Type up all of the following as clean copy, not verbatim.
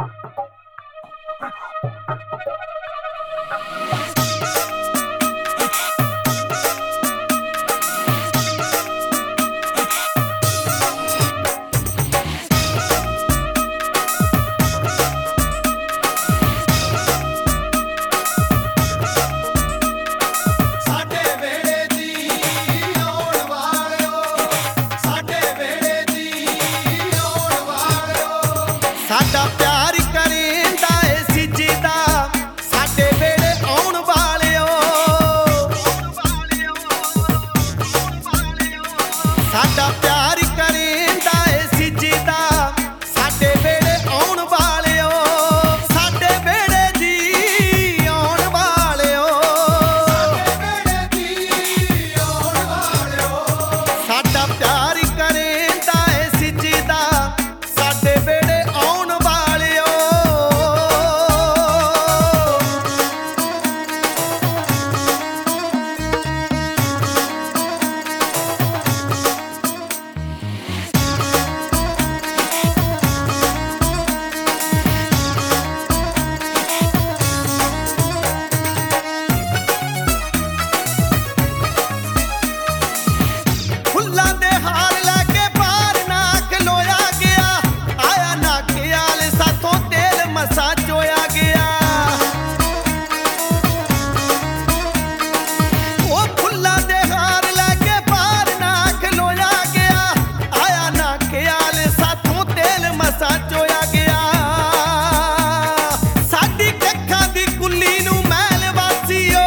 ਸਾਡਾ ਪਿਆਰ ਕਰੇਂਦਾ ਏ ਸਿਜਦਾ ਸਾਡੇ ਵੇਲੇ ਆਉਣ ਵਾਲਿਓ। ਸਾਡਾ ਪਿਆਰ ਕਰੇਂਦਾ ਏ ਸਿਜਦਾ ਸਾਡੇ ਵੇਲੇ ਆਉਣ ਵਾਲਿਓ। ਸਾਡੇ ਵੇਲੇ ਜੀ ਆਉਣ ਵਾਲਿਓ। ਸਾਡਾ ਪਿਆਰ ਕਰੇਂਦਾ ਏ ਸਿਜਦਾ ਸਾਡੇ ਵੇਲੇ ਆਉਣ ਵਾਲਿਓ। ਫੁੱਲਾਂ ਦੇ ਹਾਰ ਲੈ ਕੇ ਬਾਹਰ ਨਾ ਖਲੋਇਆ ਗਿਆ। ਆਇਆ ਨਾ ਖਿਆਲ ਸਾਥੋਂ ਤੇਲ ਮਸਾ ਚੋਇਆ ਗਿਆ। ਉਹ ਫੁੱਲਾਂ ਦੇ ਹਾਰ ਲੈ ਕੇ ਬਾਹਰ ਨਾ ਖਲੋਇਆ ਗਿਆ। ਆਇਆ ਨਾ ਖਿਆਲ ਸਾਥੋਂ ਤੇਲ ਮਸਾ ਚੋਇਆ ਗਿਆ। ਸਾਡੀ ਕੱਖਾਂ ਦੀ ਕੁੱਲੀ ਨੂੰ ਮੈਲ ਵਾਸੀਓ।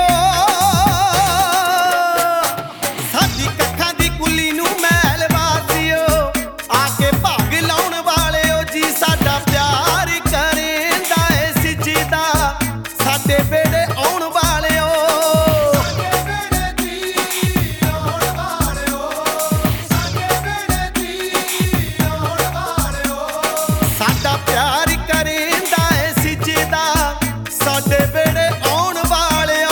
ਸਾਡੀ ਕੱਖਾਂ ਦੀ ਕੁੱਲੀ ਨੂੰ ਮੈਲ ਵਾਸੀਓ। ਆ ਕੇ ਭਾਗ ਲਾਉਣ ਵਾਲਿਓ ਜੀ ਸਾਡਾ ਪਿਆਰ ਕਰੇਂਦਾ ਏ ਸਿਜਦਾ ਸਾਡੇ ਵੇਲੇ ਆਉਣ ਵਾਲਿਓ। ਸਾਡਾ ਪਿਆਰ ਕਰੇਂਦਾ ਏ ਸਿਜਦਾ ਸਾਡੇ ਵੇਲੇ ਆਉਣ ਵਾਲਿਓ।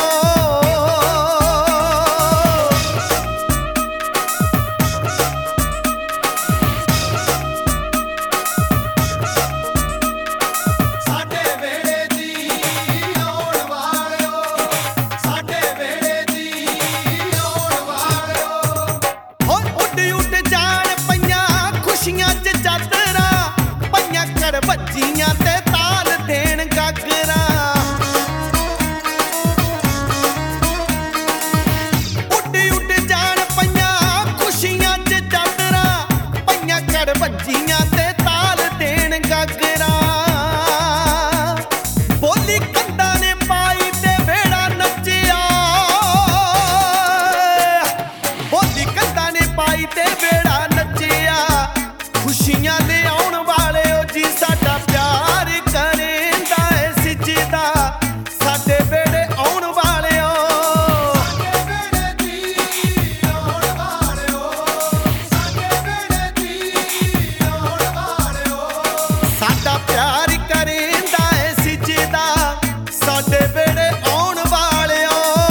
ਸਾਡੇ ਵੇਲੇ ਦੀ ਆਉਣ ਵਾਲਿਓ। ਸਾਡੇ ਵੇਲੇ ਦੀ ਆਉਣ ਵਾਲਿਓ। ਹੋ ਉੱਡ ਉੱਡ ਜਾਣ ਪਈਆਂ ਖੁਸ਼ੀਆਂ 'ਚ ਚਾਦਰਾਂ। ਪਈਆਂ ਕਰ ਵੱਜੀਆਂ ਤੇ ਤਾਲ ਦੇਣ ਗਾਗਰਾਂ। ਉੱਡ ਉੱਡ ਜਾਣ ਪਈਆਂ ਖੁਸ਼ੀਆਂ 'ਚ ਚਾਦਰਾਂ। ਪਈਆਂ ਕਰ ਵੱਜੀਆਂ ਤੇ ਤਾਲ ਦੇਣ ਗਾਗਰਾਂ। ਬੋਲੀ ਕੰਧਾਂ ਨੇ ਪਾਈ ਤੇ ਵੇੜਾ ਨੱਚਿਆ। ਬੋਲੀ ਕੰਧਾਂ ਨੇ ਪਾਈ ਤੇ ਵੇੜਾ ਨੱਚਿਆ। ਖੁਸ਼ੀਆਂ ਲਿਆਉਣ ਵਾਲਿਓ ਜੀ ਸਾਡਾ ਪਿਆਰ ਕਰੇਂਦਾ ਏ ਸਿਜਦਾ ਸਾਡੇ ਵੇੜੇ ਆਉਣ ਵਾਲਿਓ। ਸਾਡਾ ਪਿਆਰ ਕਰੇਂਦਾ ਏ ਸਿਜਦਾ ਸਾਡੇ ਵੇੜੇ ਆਉਣ ਵਾਲਿਓ।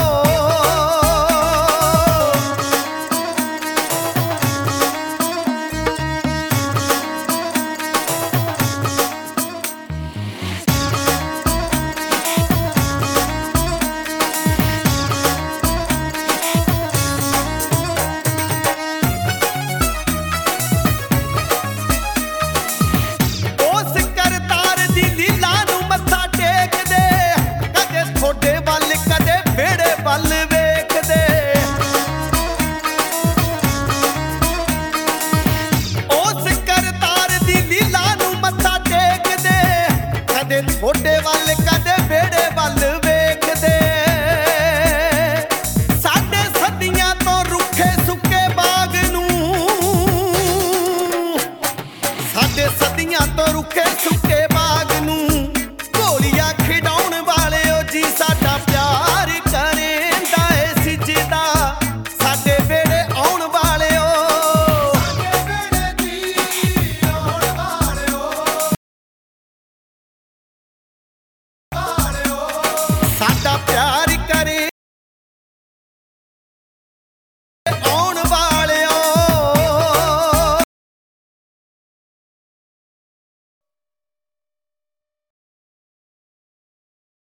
ਉਸ ਕਰਤਾਰ ਦੀ ਲੀਲਾ ਨੂੰ ਮੱਥਾ ਟੇਕਦੇ। ਕਦੇ ਥੋੜੇ ਵੱਲ ਕਦੇ ਵੇੜੇ ਵੱਲ ਵੇਖਦੇ। ਉਸ ਕਰਤਾਰ ਦੀ ਲੀਲਾ ਨੂੰ ਮੱਥਾ ਟੇਕਦੇ। ਕਦੇ ਥੋੜੇ ਵੱਲ ਕਦੇ ਵੇੜੇ ਵੱਲ ਵੇਖਦੇ। ਸਾਡੇ ਸਦੀਆਂ ਤੋਂ ਰੁੱਖੇ ਸੁੱਕੇ ਬਾਗ ਨੂੰ। ਸਾਡੇ ਸਦੀਆਂ ਤੋਂ ਰੁੱਖੇ ਸੁੱਕੇ